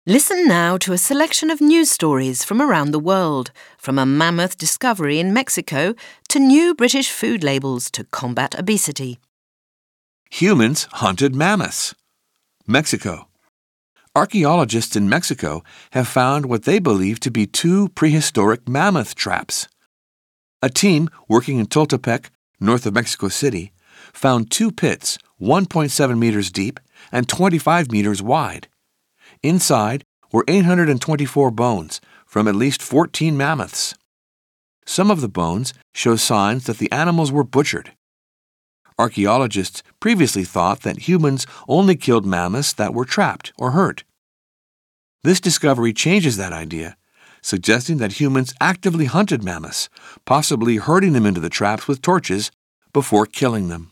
Listen now to a selection of news stories from around the world, from a mammoth discovery in Mexico to new British food labels to combat obesity. Humans hunted mammoths. Mexico. Archaeologists in Mexico have found what they believe to be two prehistoric mammoth traps. A team working in Tultepec, north of Mexico City, found two pits 1.7 meters deep and 25 meters wide. Inside were 824 bones from at least 14 mammoths. Some of the bones show signs that the animals were butchered. Archaeologists previously thought that humans only killed mammoths that were trapped or hurt. This discovery changes that idea, suggesting that humans actively hunted mammoths, possibly herding them into the traps with torches before killing them.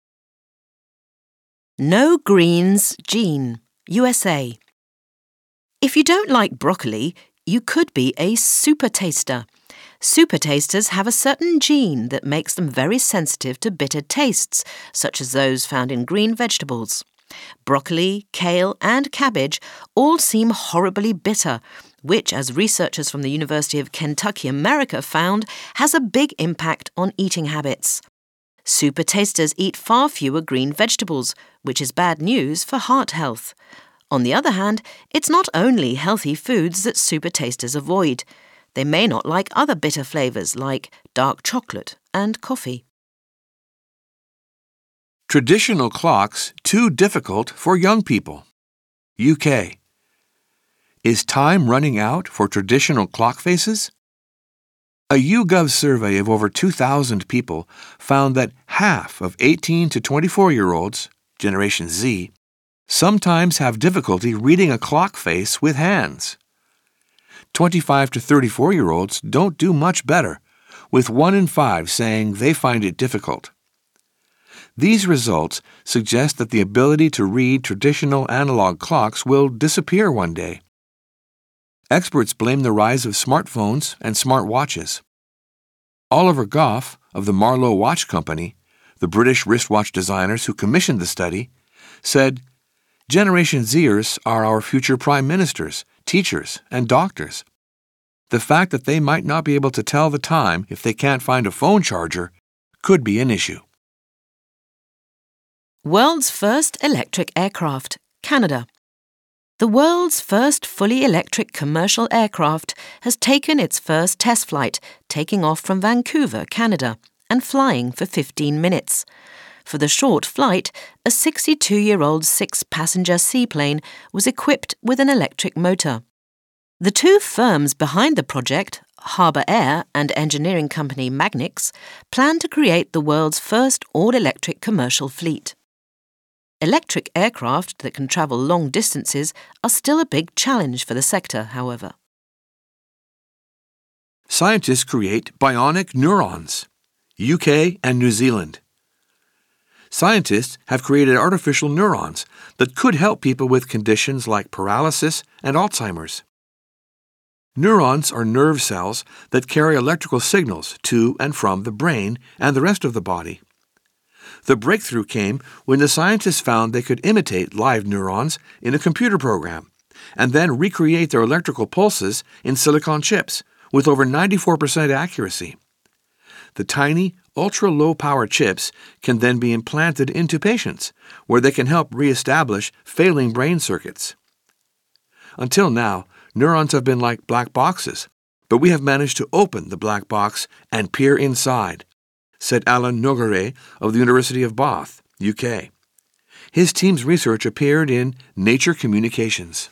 No Greens gene, USA. If you don't like broccoli, you could be a super taster. Super tasters have a certain gene that makes them very sensitive to bitter tastes, such as those found in green vegetables. Broccoli, kale, and cabbage all seem horribly bitter, which, as researchers from the University of Kentucky, America, found, has a big impact on eating habits. Super tasters eat far fewer green vegetables, which is bad news for heart health. On the other hand, it's not only healthy foods that super tasters avoid. They may not like other bitter flavours like dark chocolate and coffee. Traditional clocks too difficult for young people. UK. Is time running out for traditional clock faces? A YouGov survey of over 2,000 people found that half of 18 to 24-year-olds, Generation Z, sometimes have difficulty reading a clock face with hands. 25 to 34-year-olds don't do much better, with 1 in 5 saying they find it difficult. These results suggest that the ability to read traditional analog clocks will disappear one day. Experts blame the rise of smartphones and smartwatches. Oliver Goff of the Marlowe Watch Company, the British wristwatch designers who commissioned the study, said, "Generation Zers are our future prime ministers, teachers, and doctors. The fact that they might not be able to tell the time if they can't find a phone charger could be an issue." World's first electric aircraft, Canada. The world's first fully electric commercial aircraft has taken its first test flight, taking off from Vancouver, Canada, and flying for 15 minutes. For the short flight, a 62-year-old 6-passenger seaplane was equipped with an electric motor. The two firms behind the project, Harbour Air and engineering company Magnix, plan to create the world's first all-electric commercial fleet. Electric aircraft that can travel long distances are still a big challenge for the sector, however. Scientists create bionic neurons. UK and New Zealand. Scientists have created artificial neurons that could help people with conditions like paralysis and Alzheimer's. Neurons are nerve cells that carry electrical signals to and from the brain and the rest of the body. The breakthrough came when the scientists found they could imitate live neurons in a computer program and then recreate their electrical pulses in silicon chips with over 94% accuracy. The tiny, ultra-low-power chips can then be implanted into patients, where they can help re-establish failing brain circuits. Until now, neurons have been like black boxes, but we have managed to open the black box and peer inside, said Alan Nogueira of the University of Bath, UK. His team's research appeared in Nature Communications.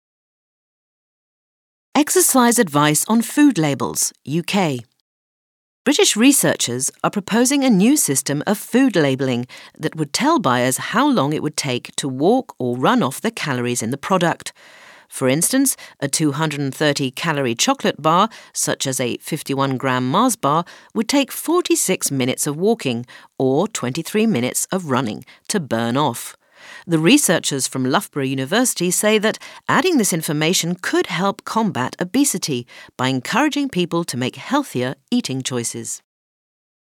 Exercise advice on food labels, UK. British researchers are proposing a new system of food labelling that would tell buyers how long it would take to walk or run off the calories in the product. For instance, a 230-calorie chocolate bar, such as a 51-gram Mars bar, would take 46 minutes of walking or 23 minutes of running to burn off. The researchers from Loughborough University say that adding this information could help combat obesity by encouraging people to make healthier eating choices.